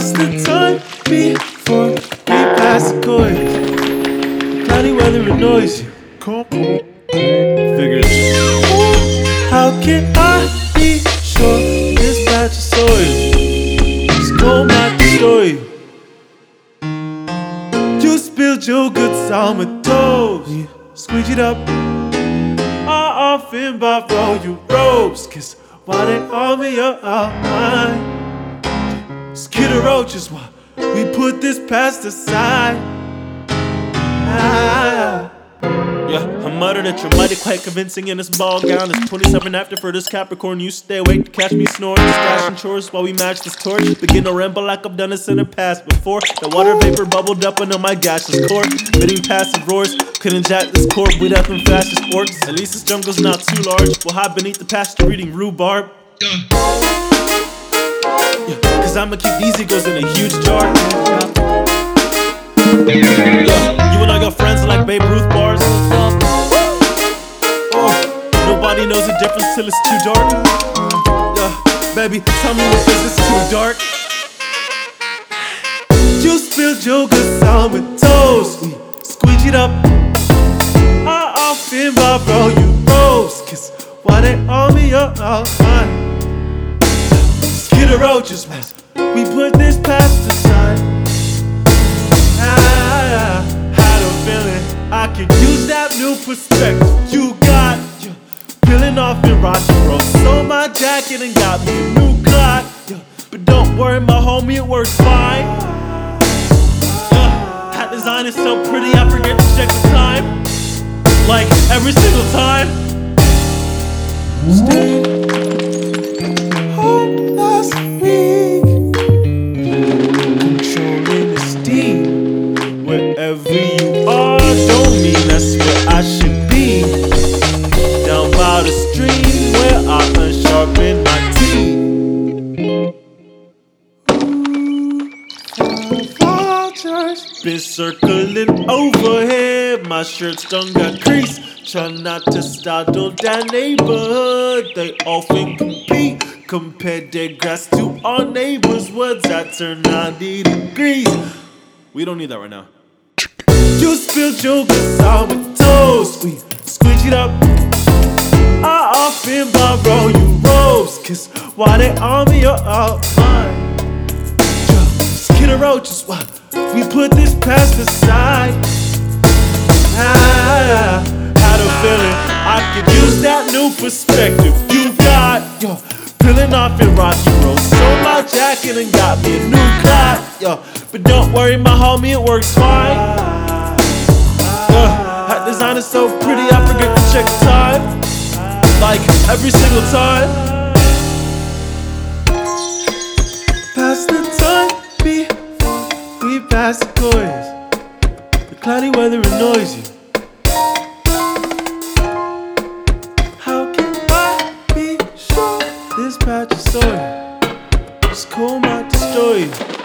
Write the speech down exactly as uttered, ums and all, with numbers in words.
Pass the time before we pass the coin. Cloudy weather annoys you. Figures. How can I be sure this patch of soil is cold not destroy you? You spilled your goods on my toes. Squeeze it up. I often borrow you ropes, cause why they on me you're out mine. Skid a roach is why we put this past aside. Ah. Yeah, I muttered that you're mighty quite convincing in this ball gown. It's twenty-seven after for this Capricorn. You stay awake to catch me snoring, stashing chores while we match this torch. Begin to ramble like I've done this in the past before. The water vapor bubbled up under my gaseous core. Bidding passive roars, couldn't jack this cord. We'd up and fast as orcs. At least this jungle's not too large. We'll hide beneath the pasture eating rhubarb. Yeah, cause I'ma keep these egos in a huge jar. Yeah, you and all your friends are like Babe Ruth bars. Oh, nobody knows the difference till it's too dark. Yeah, baby, tell me what is this too dark? You spilled your goods on my toes. We squeeze it up. I often borrow you ropes, cause why they on me you're all fine. Skid a roaches mess. We put this past aside. I had a feeling I could use that new perspective you got. Yeah, peeling off in rocky road. Sold my jacket and got me a new Glock. Yeah, but don't worry, my homie, it works fine. Yeah, hat design is so pretty, I forget to check the time. Like every single time. Stayed home last week, controlling the steam. Wherever you are, don't mean that's where I should be. Down by the stream where I unsharpen my teeth. Vultures been circling overhead. My shirt's done got creased. Try not to startle that neighborhood. They often compete. Compare their grass to our neighbors' woods. I turn ninety degrees. We don't need that right now. You spilled your goods on my toes. We squeeze it up. I often borrow you ropes, cause why they on me you're all mine. Skid a roach is why we put this past aside. I had a feeling I could use that new perspective you got. Yo, peeling off in rocky road. Sold my jacket and got me a new Glock. Yo, but don't worry, my homie, it works fine. Yeah, hat design is so pretty, I forget to check the time. Like every single time. Pass the time before we pass the coins. The cloudy weather annoys you. How can I be sure this patch of soil is cold might destroy you?